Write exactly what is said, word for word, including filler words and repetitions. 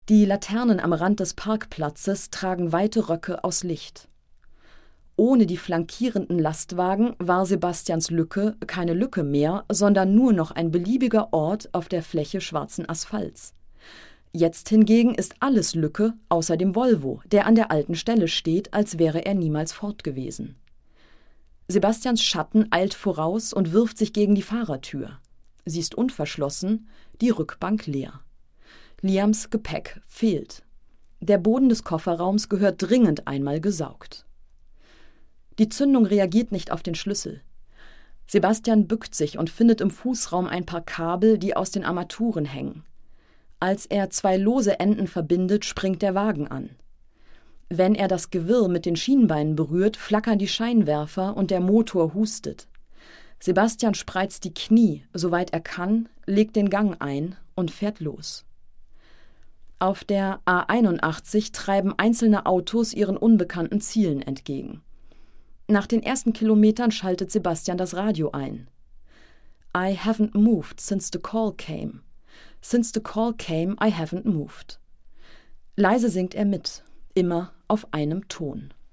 Die Laternen am Rand des Parkplatzes tragen weite Röcke aus Licht. Ohne die flankierenden Lastwagen war Sebastians Lücke keine Lücke mehr, sondern nur noch ein beliebiger Ort auf der Fläche schwarzen Asphalts. Jetzt hingegen ist alles Lücke, außer dem Volvo, der an der alten Stelle steht, als wäre er niemals fort gewesen. Sebastians Schatten eilt voraus und wirft sich gegen die Fahrertür. Sie ist unverschlossen, die Rückbank leer. Liams Gepäck fehlt. Der Boden des Kofferraums gehört dringend einmal gesaugt. Die Zündung reagiert nicht auf den Schlüssel. Sebastian bückt sich und findet im Fußraum ein paar Kabel, die aus den Armaturen hängen. Als er zwei lose Enden verbindet, springt der Wagen an. Wenn er das Gewirr mit den Schienbeinen berührt, flackern die Scheinwerfer und der Motor hustet. Sebastian spreizt die Knie, soweit er kann, legt den Gang ein und fährt los. Auf der A einundachtzig treiben einzelne Autos ihren unbekannten Zielen entgegen. Nach den ersten Kilometern schaltet Sebastian das Radio ein. I haven't moved since the call came. Since the call came, I haven't moved. Leise singt er mit, immer auf einem Ton.